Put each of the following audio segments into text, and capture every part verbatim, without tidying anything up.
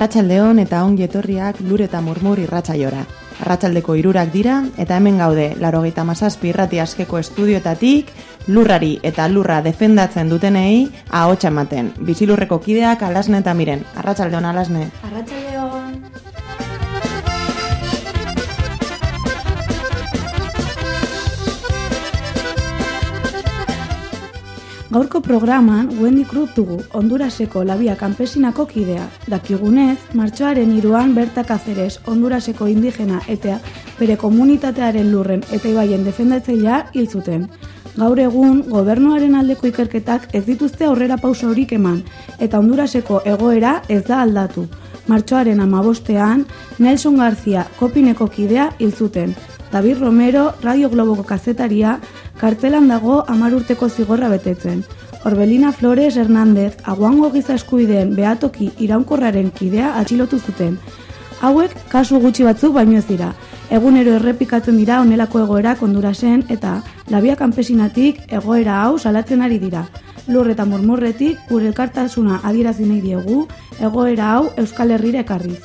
Arratsaldeon eta ongi etorriak Lur eta Murmur irratsaiora. Arratsaldeko hirurak dira eta hemen gaude laurogeita hamazazpi irrati askeko estudioetatik lurrari eta lurra defendatzen dutenei ahotsa ematen. Bizilurreko kideak Alasne eta Miren. Arratsaldeon Alasne. Arratsaldeon. Gaurko programan Wendy Cruz dugu, Honduraseko Labia Kanpesinako kidea. Dakigunez, martxoaren hiruan Berta Cáceres, Honduraseko indigena eta bere komunitatearen lurren eta ibaien defendatzailea hil zuten. Gaur egun, gobernuaren aldeko ikerketak ez dituzte aurrera pauso horik eman, eta Honduraseko egoera ez da aldatu. Martxoaren hamabostean, Nelson García, Kopineko kidea hil zuten. David Romero, Radio Globoko kazetaria, kartzelan dago hamar urteko zigorra betetzen. Orbelina Flores Hernández, Aguango giza eskubideen behatoki iraunkorraren kidea atxilotu zuten. Hauek kasu gutxi batzuk baino ez dira. Egunero errepikatzen dira honelako egoerak Hondurasen eta Labia Kanpesinatik egoera hau salatzen ari dira. Lur eta Murmurretik gure elkartasuna adierazi nahi diegu egoera hau Euskal Herrira ekarriz.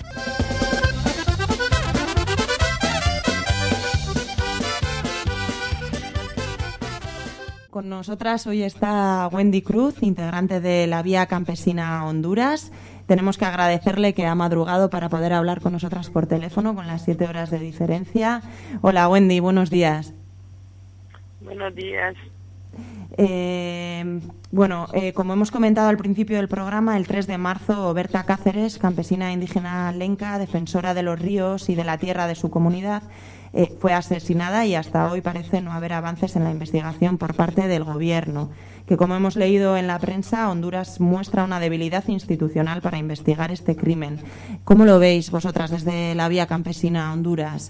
Con nosotras hoy está Wendy Cruz, integrante de Labia Campesina Honduras. Tenemos que agradecerle que ha madrugado para poder hablar con nosotras por teléfono con las siete horas de diferencia. Hola Wendy, buenos días. Buenos días. Eh, bueno, eh, como hemos comentado al principio del programa, el tres de marzo Berta Cáceres, campesina indígena lenca, defensora de los ríos y de la tierra de su comunidad, eh, fue asesinada y hasta hoy parece no haber avances en la investigación por parte del gobierno, que como hemos leído en la prensa, Honduras muestra una debilidad institucional para investigar este crimen. ¿Cómo lo veis vosotras desde Labia Campesina Honduras?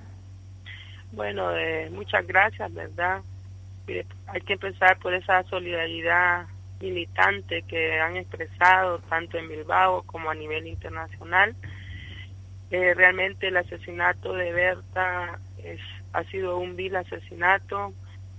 Bueno, eh, muchas gracias, ¿verdad? Hay que empezar por esa solidaridad militante que han expresado tanto en Bilbao como a nivel internacional. Eh, realmente el asesinato de Berta es, ha sido un vil asesinato.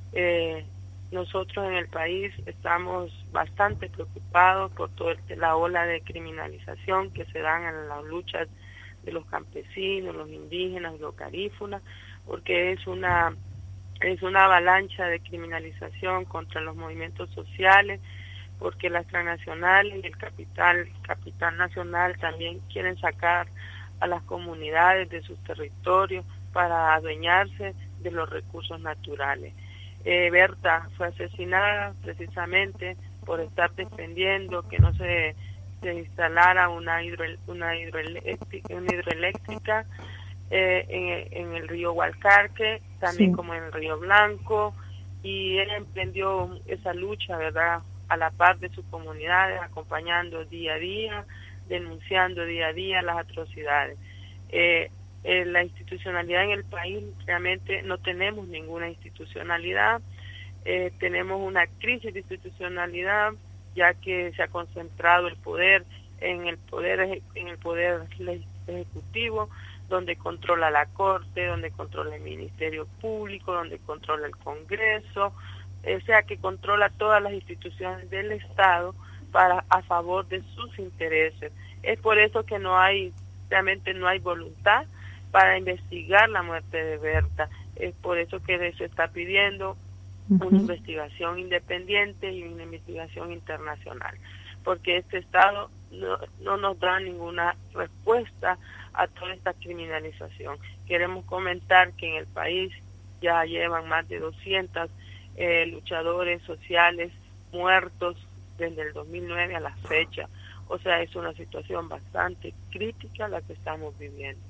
Eh, nosotros en el país estamos bastante preocupados por toda la ola de criminalización que se dan en las luchas de los campesinos, los indígenas, los garífunas, porque es una es una avalancha de criminalización contra los movimientos sociales, porque las transnacionales y el capital, capital nacional también quieren sacar a las comunidades de sus territorios para adueñarse de los recursos naturales. Eh, Berta fue asesinada precisamente por estar defendiendo que no se, se instalara una, hidro, una, hidroeléctrica, una hidroeléctrica eh, en, en el río Hualcarque, también sí, como en el Río Blanco, y ella emprendió esa lucha, ¿verdad?, a la par de sus comunidades, acompañando día a día, denunciando día a día las atrocidades. Eh, eh, la institucionalidad en el país, realmente no tenemos ninguna institucionalidad, eh, tenemos una crisis de institucionalidad, ya que se ha concentrado el poder en el poder en el poder ejecutivo, donde controla la Corte, donde controla el Ministerio Público, donde controla el Congreso, o sea que controla todas las instituciones del Estado para a favor de sus intereses. Es por eso que no hay, realmente no hay voluntad para investigar la muerte de Berta. Es por eso que se está pidiendo uh-huh. una investigación independiente y una investigación internacional, porque este Estado no, no nos da ninguna respuesta a toda esta criminalización. Queremos comentar que en el país ya llevan más de doscientos eh, luchadores sociales muertos desde el dos mil nueve a la fecha. O sea, es una situación bastante crítica la que estamos viviendo.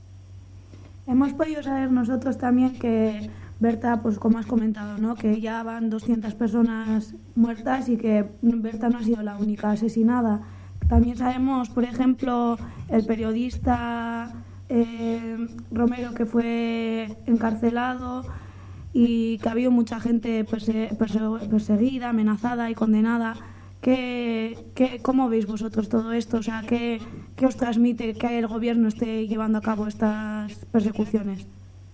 Hemos podido saber nosotros también que Berta, pues como has comentado, ¿no?, que ya van doscientas personas muertas y que Berta no ha sido la única asesinada. También sabemos, por ejemplo, el periodista eh, Romero, que fue encarcelado y que ha habido mucha gente perse- perse- perseguida, amenazada y condenada. ¿Qué, qué, ¿Cómo veis vosotros todo esto? O sea, ¿qué, qué os transmite que el gobierno esté llevando a cabo estas persecuciones?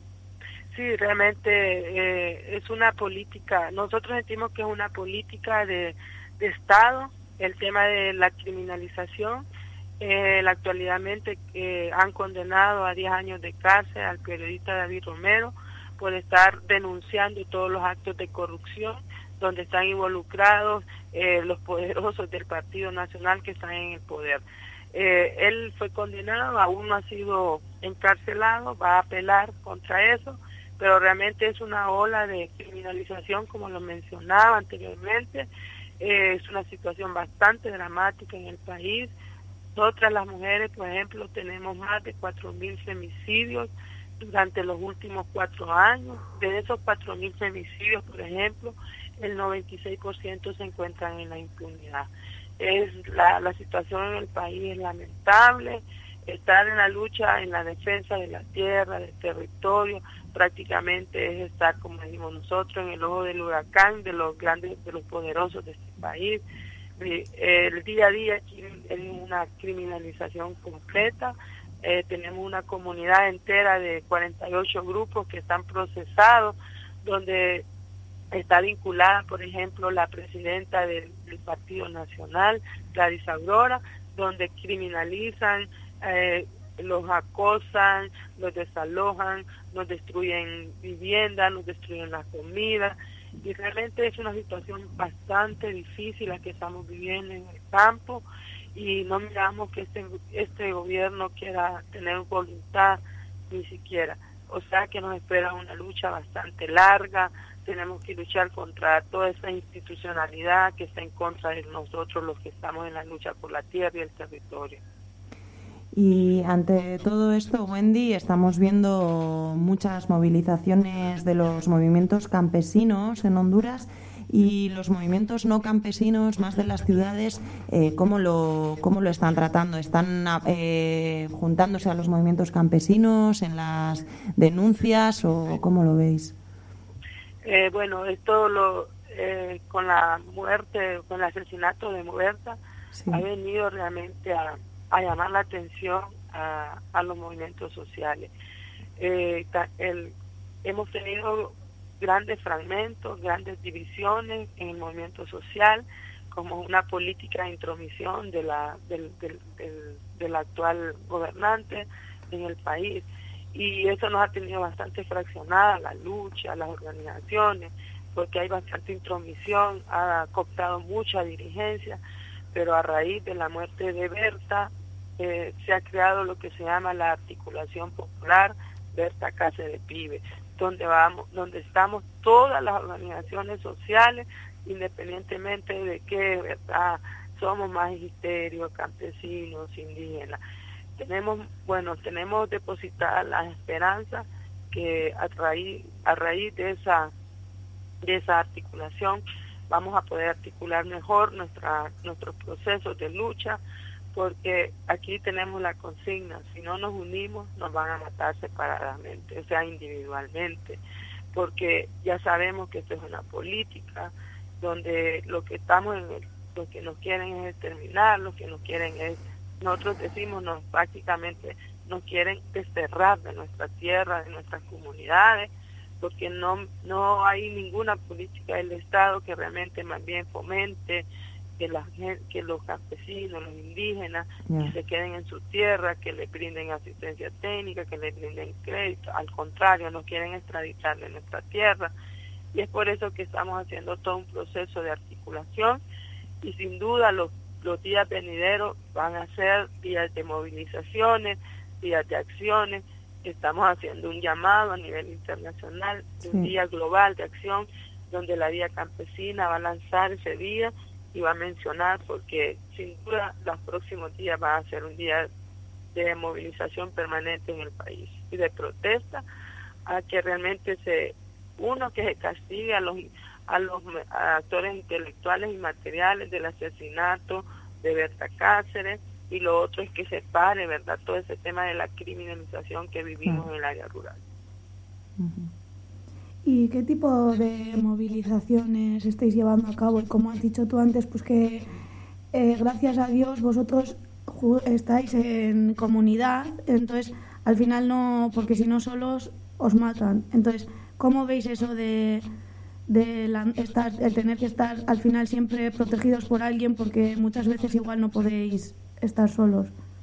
Sí, realmente eh, es una política, nosotros sentimos que es una política de, de Estado, el tema de la criminalización, Eh, actualmente eh, han condenado a diez años de cárcel al periodista David Romero por estar denunciando todos los actos de corrupción donde están involucrados eh, los poderosos del Partido Nacional que están en el poder. Eh, él fue condenado, aún no ha sido encarcelado, va a apelar contra eso, pero realmente es una ola de criminalización, como lo mencionaba anteriormente. Eh, es una situación bastante dramática en el país. Nosotras las mujeres, por ejemplo, tenemos más de cuatro mil femicidios durante los últimos cuatro años. De esos cuatro mil femicidios, por ejemplo, el noventa y seis por ciento se encuentran en la impunidad. Es la, la situación en el país es lamentable. Estar en la lucha, en la defensa de la tierra, del territorio, prácticamente es estar, como decimos nosotros, en el ojo del huracán de los grandes, de los poderosos de este país. El día a día aquí es una criminalización completa. Eh, tenemos una comunidad entera de cuarenta y ocho grupos que están procesados, donde está vinculada, por ejemplo, la presidenta del, del Partido Nacional, Gladys Aurora, donde criminalizan, eh, los acosan, los desalojan, nos destruyen viviendas, nos destruyen la comida, y realmente es una situación bastante difícil la que estamos viviendo en el campo, y no miramos que este, este gobierno quiera tener voluntad ni siquiera. O sea que nos espera una lucha bastante larga. Tenemos que luchar contra toda esa institucionalidad que está en contra de nosotros, los que estamos en la lucha por la tierra y el territorio. Y ante todo esto, Wendy, estamos viendo muchas movilizaciones de los movimientos campesinos en Honduras y los movimientos no campesinos, más de las ciudades, eh, ¿cómo lo, cómo lo están tratando? ¿Están eh, juntándose a los movimientos campesinos en las denuncias o cómo lo veis? Eh, bueno, esto lo, eh, con la muerte, con el asesinato de Muberta, sí, ha venido realmente a, a llamar la atención a, a los movimientos sociales. Eh, el, hemos tenido grandes fragmentos, grandes divisiones en el movimiento social, como una política de intromisión de la, del, del, del, del actual gobernante en el país. Y eso nos ha tenido bastante fraccionada la lucha, las organizaciones, porque hay bastante intromisión, ha cooptado mucha dirigencia, pero a raíz de la muerte de Berta eh, se ha creado lo que se llama la articulación popular Berta Cáceres Pibe, donde vamos, donde estamos todas las organizaciones sociales, independientemente de que, verdad, somos magisterios, campesinos, indígenas. Tenemos, bueno, tenemos depositada la esperanza que a raíz, a raíz de esa, de esa articulación vamos a poder articular mejor nuestra, nuestros procesos de lucha, porque aquí tenemos la consigna: si no nos unimos nos van a matar separadamente, o sea, individualmente, porque ya sabemos que esto es una política donde lo que estamos en el, lo que nos quieren es exterminar, lo que nos quieren es, nosotros decimos, nos prácticamente nos quieren desterrar de nuestra tierra, de nuestras comunidades, porque no no hay ninguna política del Estado que realmente más bien fomente que, la, que los campesinos, los indígenas, yeah. que se queden en su tierra, que les brinden asistencia técnica, que les brinden crédito. Al contrario, nos quieren extraditar de nuestra tierra, y es por eso que estamos haciendo todo un proceso de articulación, y sin duda los, los días venideros van a ser días de movilizaciones, días de acciones. Estamos haciendo un llamado a nivel internacional, sí. un día global de acción, donde la Vía Campesina va a lanzar ese día y va a mencionar, porque sin duda los próximos días va a ser un día de movilización permanente en el país y de protesta a que realmente se, uno, que se castigue a los, a los a actores intelectuales y materiales del asesinato de Berta Cáceres, y lo otro es que se pare, ¿verdad?, todo ese tema de la criminalización que vivimos uh-huh. en el área rural. Uh-huh. ¿Y qué tipo de movilizaciones estáis llevando a cabo? Y como has dicho tú antes, pues que eh, gracias a Dios vosotros estáis en comunidad, entonces al final no, porque si no solos os matan. Entonces, ¿cómo veis eso de, de la, estar, el tener que estar al final siempre protegidos por alguien, porque muchas veces igual no podéis estar solos?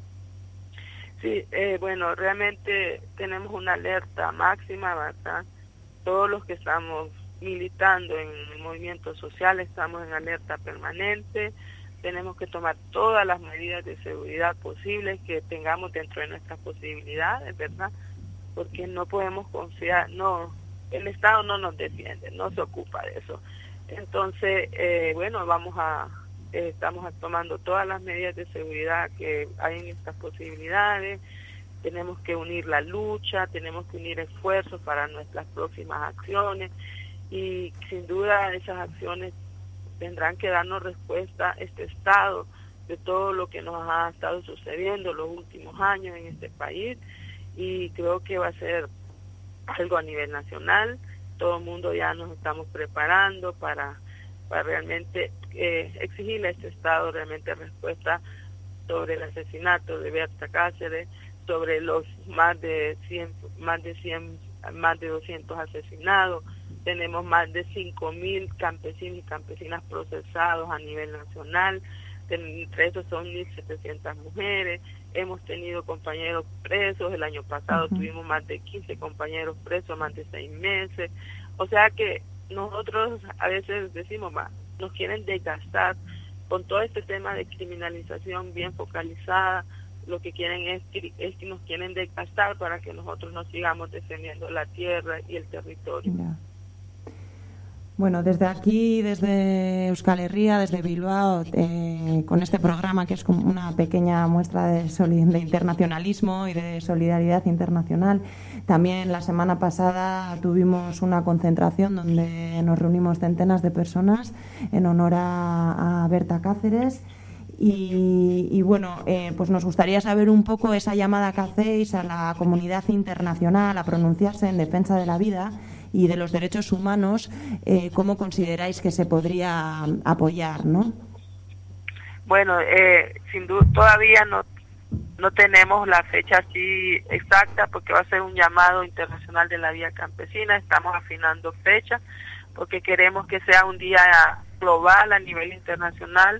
Sí, eh, bueno, realmente tenemos una alerta máxima, ¿verdad? Todos los que estamos militando en el movimiento social estamos en alerta permanente. Tenemos que tomar todas las medidas de seguridad posibles que tengamos dentro de nuestras posibilidades, ¿verdad? Porque no podemos confiar, no, el Estado no nos defiende, no se ocupa de eso. Entonces, eh, bueno, vamos a, eh, estamos tomando todas las medidas de seguridad que hay en estas posibilidades. Tenemos que unir la lucha, tenemos que unir esfuerzos para nuestras próximas acciones y sin duda esas acciones tendrán que darnos respuesta a este estado de todo lo que nos ha estado sucediendo los últimos años en este país, y creo que va a ser algo a nivel nacional. Todo el mundo ya nos estamos preparando para, para realmente eh, exigirle a este estado realmente respuesta sobre el asesinato de Berta Cáceres, sobre los más de cien, más de cien, más de doscientos asesinados. Tenemos más de cinco mil campesinos y campesinas procesados a nivel nacional, entre esos son mil setecientas mujeres. Hemos tenido compañeros presos, el año pasado uh-huh. tuvimos más de quince compañeros presos, más de seis meses. O sea que nosotros a veces decimos, va, nos quieren desgastar con todo este tema de criminalización bien focalizada. Lo que quieren es que, es que nos quieren desgastar para que nosotros no sigamos defendiendo la tierra y el territorio. Yeah. Bueno, desde aquí, desde Euskal Herria, desde Bilbao, eh, con este programa que es como una pequeña muestra de, de internacionalismo y de solidaridad internacional. También la semana pasada tuvimos una concentración donde nos reunimos centenas de personas en honor a, a Berta Cáceres. Y, y bueno, eh, pues nos gustaría saber un poco esa llamada que hacéis a la comunidad internacional a pronunciarse en defensa de la vida y de los derechos humanos. Eh, ¿Cómo consideráis que se podría apoyar, no? Bueno, eh, sin duda todavía no no tenemos la fecha así exacta, porque va a ser un llamado internacional de la vida campesina. Estamos afinando fecha porque queremos que sea un día global a nivel internacional,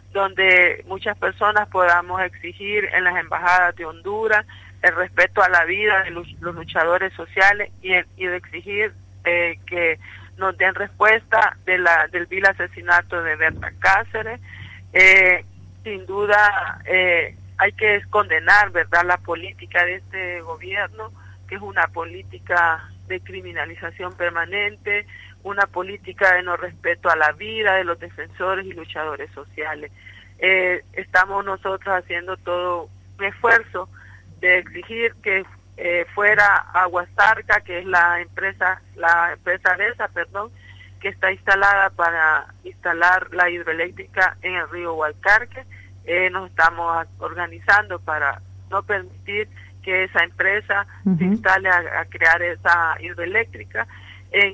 donde muchas personas podamos exigir en las embajadas de Honduras el respeto a la vida de los luchadores sociales y, y de exigir eh, que nos den respuesta de la del vil asesinato de Berta Cáceres. Eh, sin duda eh, hay que condenar, ¿verdad?, la política de este gobierno, que es una política de criminalización permanente, una política de no respeto a la vida de los defensores y luchadores sociales. Eh, estamos nosotros haciendo todo un esfuerzo de exigir que eh, fuera Aguasarca, que es la empresa, la empresa esa, perdón, que está instalada para instalar la hidroeléctrica en el río Hualcarque. Eh, nos estamos organizando para no permitir que esa empresa uh-huh. se instale a, a crear esa hidroeléctrica en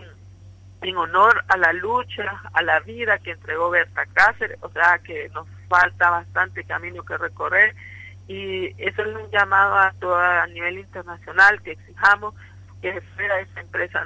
en honor a la lucha, a la vida que entregó Berta Cáceres. O sea que nos falta bastante camino que recorrer, y eso es un llamado a todo a nivel internacional, que exijamos que fuera esa empresa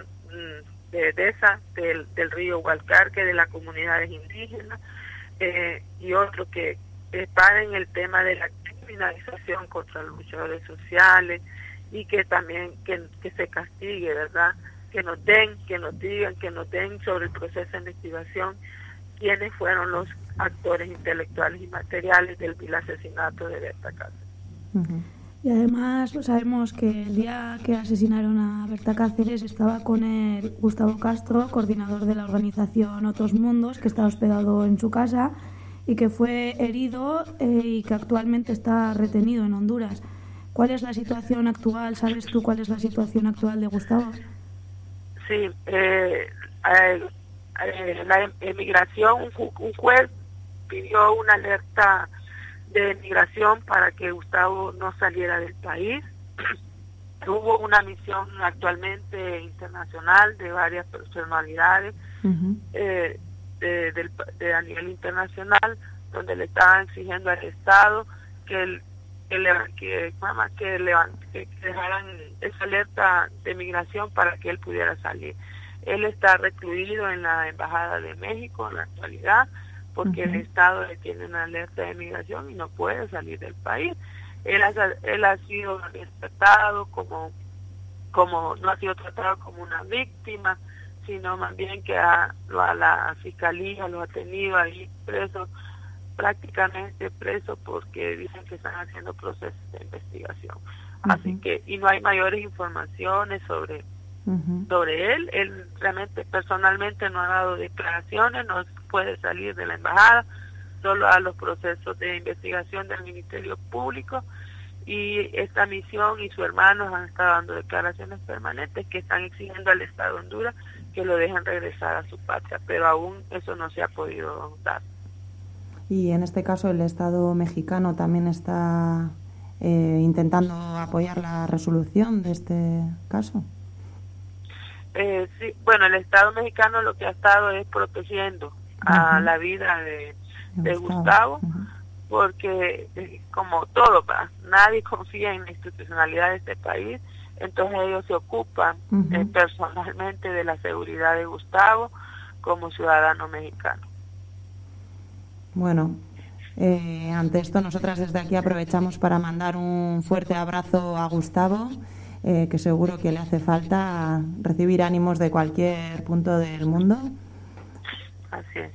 de, de esa del, del río Hualcarque, de las comunidades indígenas, eh, y otro que, que paren el tema de la criminalización contra los luchadores sociales, y que también que, que se castigue, ¿verdad?, que nos den, que nos digan, que nos den sobre el proceso de investigación quiénes fueron los actores intelectuales y materiales del vil asesinato de Berta Cáceres. Uh-huh. Y además sabemos que el día que asesinaron a Berta Cáceres estaba con él Gustavo Castro, coordinador de la organización Otros Mundos, que estaba hospedado en su casa y que fue herido eh, y que actualmente está retenido en Honduras. ¿Cuál es la situación actual? ¿Sabes tú cuál es la situación actual de Gustavo? Sí, eh, eh, eh, la emigración, un, un juez pidió una alerta de migración para que Gustavo no saliera del país. Hubo una misión actualmente internacional de varias personalidades uh-huh. eh, de, de, de, a nivel internacional, donde le estaban exigiendo al Estado que el que le, que, mamá, que, le, que dejaran esa alerta de migración para que él pudiera salir. Él está recluido en la Embajada de México en la actualidad, porque uh-huh. el Estado le tiene una alerta de migración y no puede salir del país. él ha, él ha sido tratado como, como, no ha sido tratado como una víctima, sino más bien que a, a la fiscalía lo ha tenido ahí preso, prácticamente preso, porque dicen que están haciendo procesos de investigación. Uh-huh. Así que, y no hay mayores informaciones sobre, uh-huh. sobre él. Él realmente personalmente no ha dado declaraciones, no puede salir de la embajada, solo a los procesos de investigación del Ministerio Público, y esta misión y su hermano han estado dando declaraciones permanentes que están exigiendo al Estado de Honduras que lo dejen regresar a su patria, pero aún eso no se ha podido dar. Y en este caso el Estado mexicano también está eh, intentando apoyar la resolución de este caso. Eh, sí, bueno, el Estado mexicano lo que ha estado es protegiendo uh-huh. a la vida de, de Gustavo, uh-huh. porque eh, como todo, ¿verdad? Nadie confía en la institucionalidad de este país, entonces ellos se ocupan uh-huh. eh, personalmente de la seguridad de Gustavo como ciudadano mexicano. Bueno, eh, ante esto nosotras desde aquí aprovechamos para mandar un fuerte abrazo a Gustavo, eh, que seguro que le hace falta recibir ánimos de cualquier punto del mundo. Así es.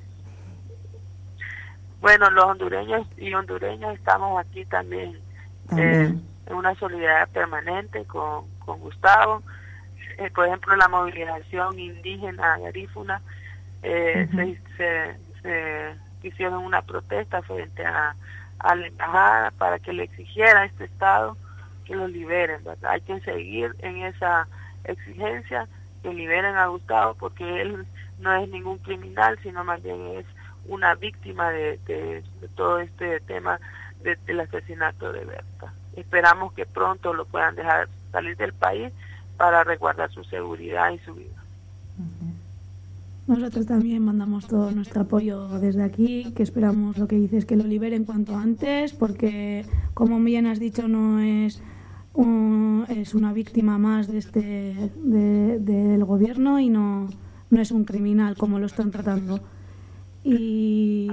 Bueno, los hondureños y hondureñas estamos aquí también, también. Eh, en una solidaridad permanente con, con Gustavo. Eh, por ejemplo, la movilización indígena garífuna eh, uh-huh. se, se, se hicieron una protesta frente a, a la embajada para que le exigiera a este Estado que lo liberen, ¿verdad? Hay que seguir en esa exigencia, que liberen a Gustavo, porque él no es ningún criminal, sino más bien es una víctima de, de, de todo este tema de, del asesinato de Berta. Esperamos que pronto lo puedan dejar salir del país para resguardar su seguridad y su vida. Nosotros también mandamos todo nuestro apoyo desde aquí, que esperamos, lo que dices, que lo liberen cuanto antes, porque, como bien has dicho, no es un, es una víctima más de este de, del gobierno y no, no es un criminal como lo están tratando. Y,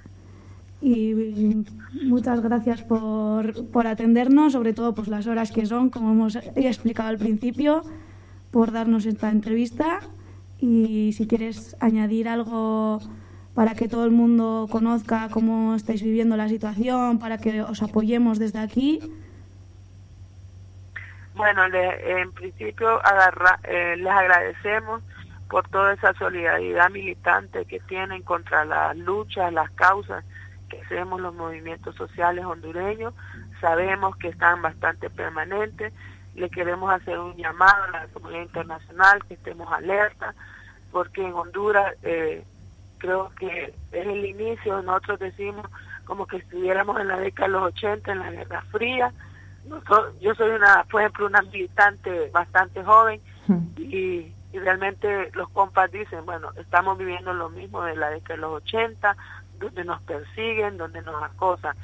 y muchas gracias por, por atendernos, sobre todo pues las horas que son, como hemos explicado al principio, por darnos esta entrevista. Y si quieres añadir algo para que todo el mundo conozca cómo estáis viviendo la situación, para que os apoyemos desde aquí. Bueno, le, en principio agarra, eh, les agradecemos por toda esa solidaridad militante que tienen contra las luchas, las causas que hacemos los movimientos sociales hondureños. Sabemos que están bastante permanentes. Le queremos hacer un llamado a la comunidad internacional, que estemos alerta, porque en Honduras eh, creo que es el inicio, nosotros decimos como que estuviéramos en la década de los ochenta, en la Guerra Fría. Nosotros, yo soy, una por ejemplo, una militante bastante joven y, y realmente los compas dicen, bueno, estamos viviendo lo mismo de la década de los ochenta, donde nos persiguen, donde nos acosan.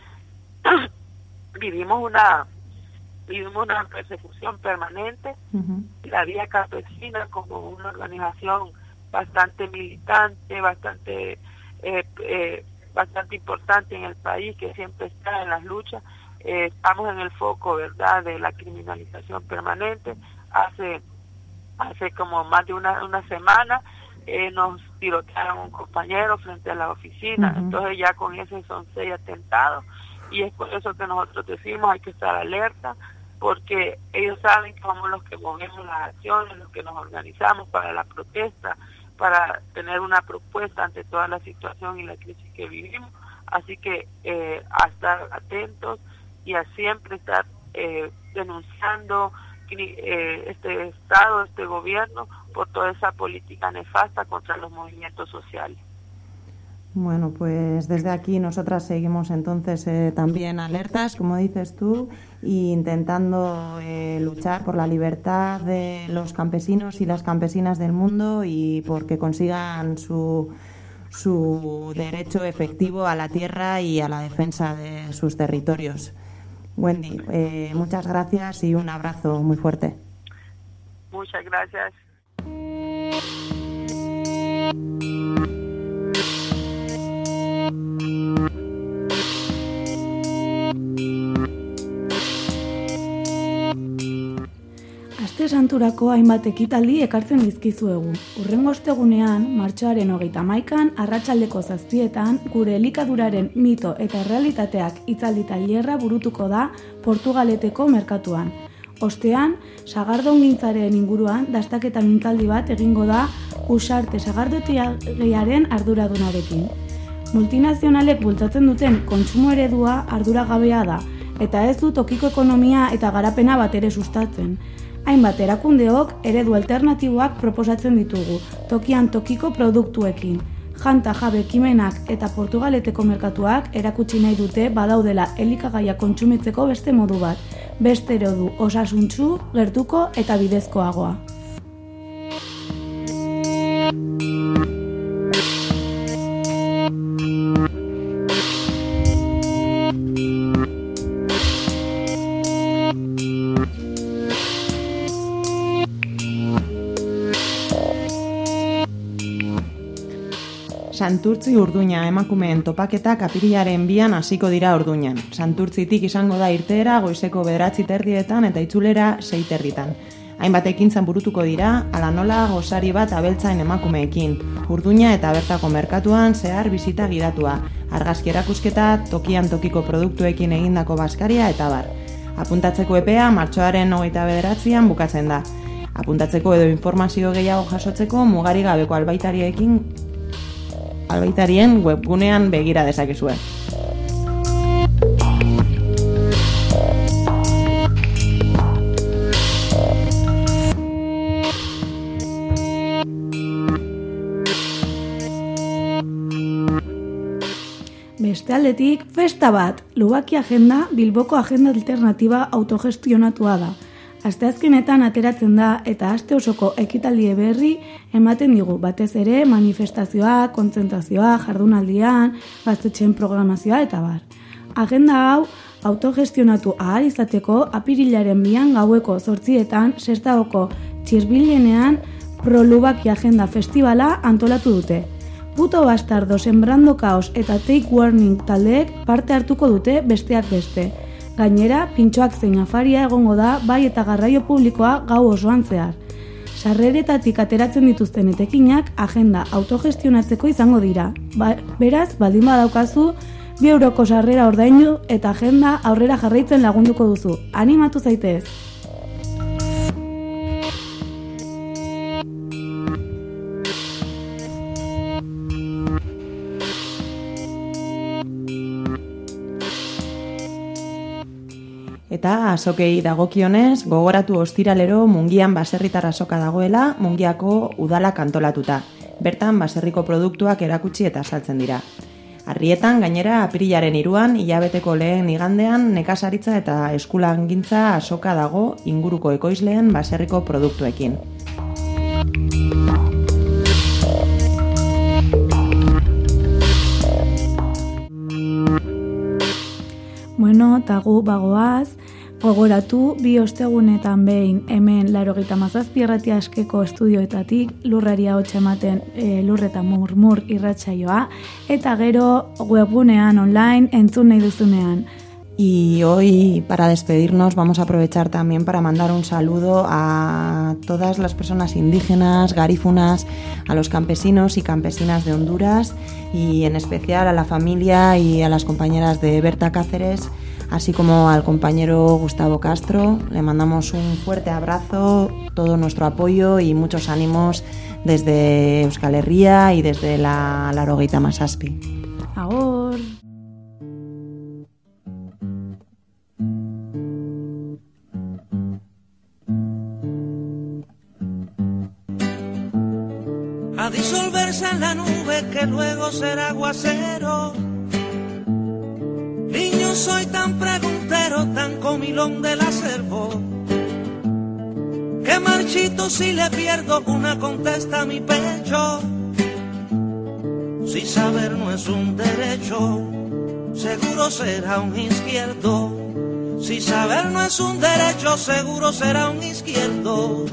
Vivimos una... Vivimos una persecución permanente. Uh-huh. La Vía Campesina, como una organización bastante militante, bastante eh, eh, bastante importante en el país, que siempre está en las luchas, eh, estamos en el foco, ¿verdad?, de la criminalización permanente. Hace hace como más de una, una semana eh, nos tirotearon un compañero frente a la oficina. Uh-huh. Entonces ya con eso son seis atentados, y es por eso que nosotros decimos hay que estar alerta, porque ellos saben que somos los que movemos las acciones, los que nos organizamos para la protesta, para tener una propuesta ante toda la situación y la crisis que vivimos. Así que eh, a estar atentos y a siempre estar eh, denunciando eh, este Estado, este gobierno, por toda esa política nefasta contra los movimientos sociales. Bueno, pues desde aquí nosotras seguimos entonces eh, también alertas, como dices tú, e intentando eh, luchar por la libertad de los campesinos y las campesinas del mundo y porque consigan su, su derecho efectivo a la tierra y a la defensa de sus territorios. Wendy, eh, muchas gracias y un abrazo muy fuerte. Muchas gracias. Santurako hainbat ekitaldi ekartzen dizkizuegu. Hurrengo ostegunean, martxoaren hogeita hamaikan, arratsaldeko zazpietan, gure elikaduraren mito eta realitateak hitzaldi tailerra burutuko da Portugaleteko merkatuan. Ostean, sagardongintzaren inguruan dastaketa mintzaldi bat egingo da Usarte sagardotegiaren arduradunarekin. Multinazionalek bultzatzen duten kontsumo eredua arduragabea da, eta ez du tokiko ekonomia eta garapena bat ere sustatzen. Hainbat erakundeok eredu alternatiboak proposatzen ditugu, tokian tokiko produktuekin. Janta jabe ekimenak eta Portugaleteko merkatuak erakutsi nahi dute badaudela elikagaia kontsumitzeko beste modu bat, beste eredu osasuntsu, gertuko eta bidezkoagoa. Santurtzi Urduña emakumeen topaketak apirilaren bian hasiko dira Urduñan. Santurtzitik izango da irteera goizeko bederatzi terdietan eta itzulera sei terditan. Hainbat ekintzan burutuko dira, ala nola gozari bat abeltzain emakumeekin. Urduña eta bertako merkatuan zehar bizita gidatua, argazki erakusketa, tokian tokiko produktuekin egindako baskaria eta bar. Apuntatzeko epea martxoaren hogeita bederatzian bukatzen da. Apuntatzeko edo informazio gehiago jasotzeko mugari gabeko albaitariekin albaitarien webgunean begira dezakezue. Beste aldetik, festa bat, Lubaki Agenda Bilboko agenda alternatiba autogestionatua da. Asteazkenetan ateratzen da eta aste osoko ekitaldi berri ematen digu, batez ere manifestazioa, kontzentrazioa, jardunaldian, gaztetxeen programazioa eta bar. Agenda hau autogestionatu ahal izateko apirilaren bian gaueko zortzietan Sestaoko Txirbilenean Pro Lubaki Agenda Festivala antolatu dute. Puto Bastardo, Sembrando Kaos eta Take Warning taldeek parte hartuko dute besteak beste. Gainera, pintxoak zein afaria egongo da bai eta garraio publikoa gau osoan zehar. Sarreretatik ateratzen dituzten etekinak agenda autogestionatzeko izango dira. Ba, beraz, baldin badaukazu, bi euroko sarrera ordaindu eta agenda aurrera jarraitzen lagunduko duzu. Animatu zaitez! Eta azokei dagokionez, gogoratu ostiralero Mungian baserritar azoka dagoela, Mungiako udalak antolatuta. Bertan baserriko produktuak erakutsi eta saltzen dira. Arrietan, gainera, apirilaren hiruan, hilabeteko lehen igandean, nekazaritza eta eskulangintza azoka dago inguruko ekoizleen baserriko produktuekin. Bueno, tagu bagoaz, gogoratu, bi ostegunetan behin hemen laurogeita hamazazpi irratia askeko estudioetatik lurrari ahotsa ematen e, lurreta murmur irratsaioa, eta gero webgunean online entzun nahi duzunean. Y hoy, para despedirnos, vamos a aprovechar también para mandar un saludo a todas las personas indígenas, garífunas, a los campesinos y campesinas de Honduras y en especial a la familia y a las compañeras de Berta Cáceres, así como al compañero Gustavo Castro. Le mandamos un fuerte abrazo, todo nuestro apoyo y muchos ánimos desde Euskal Herria y desde la Laurogeita Hamazazpi. Agur! A disolverse en la nube que luego será aguacero. Niño, soy tan preguntero, tan comilón del acervo, que marchito si le pierdo una contesta a mi pecho. Si saber no es un derecho, seguro será un izquierdo. Si saber no es un derecho, seguro será un izquierdo.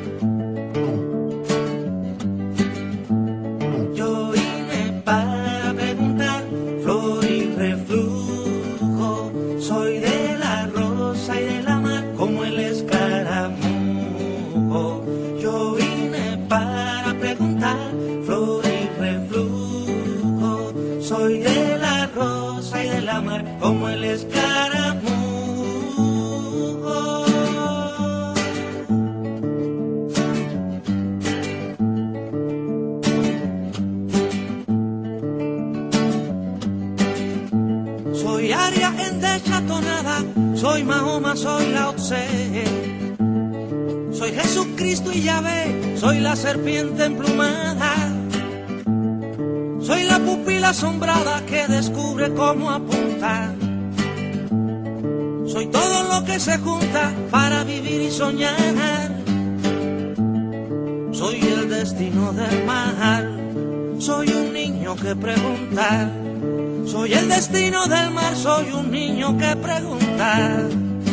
Yo vine para soy Mahoma, soy Lao Tse, soy Jesucristo y Yahvé, soy la serpiente emplumada, soy la pupila asombrada que descubre cómo apuntar. Soy todo lo que se junta para vivir y soñar. Soy el destino del mar. Soy un niño que pregunta. Soy el destino del mar. Soy un niño que pregunta.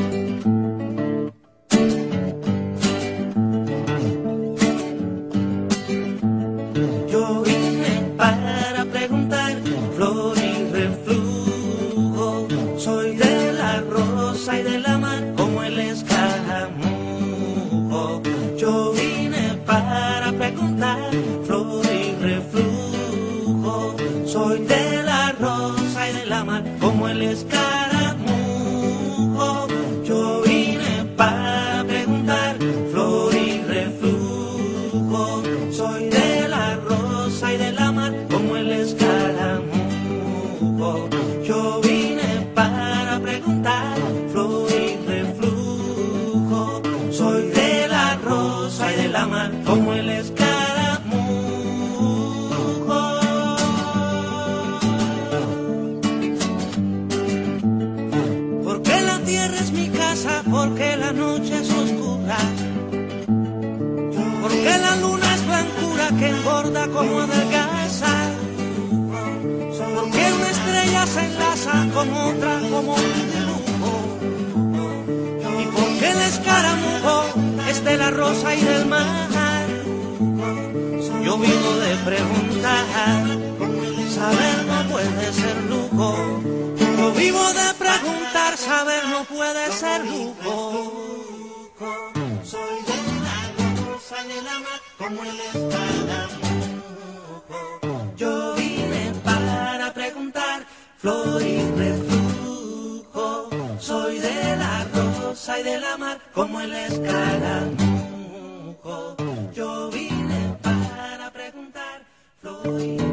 Yo vine para preguntar, flor y reflujo. Soy de la rosa y de la mar como el escaramujo. Yo vine para preguntar, flor y reflujo. Soy de la rosa y de la mar como el escaramujo. Yo vine para preguntar, flor y reflujo. Soy de la rosa y de la mar como el escaramujo. Yo vine para preguntar, flor y reflujo. Soy de la rosa y de la mar como el escaramujo. Porque la tierra es mi casa, porque la noche es oscura, porque la luna es blancura que engorda como adelgaza, porque una estrella se enlaza con otra como un dibujo, y porque el escaramujo es de la rosa y del mar. Yo vivo de preguntar, saber no puede ser lujo. Yo vivo de preguntar, saber no puede ser lujo. Soy de la rosa y de la mar como el escaramujo. Yo vine para preguntar, flor y reflujo. Soy de la rosa y de la mar como el escaramujo. Yo vine para preguntar, flor y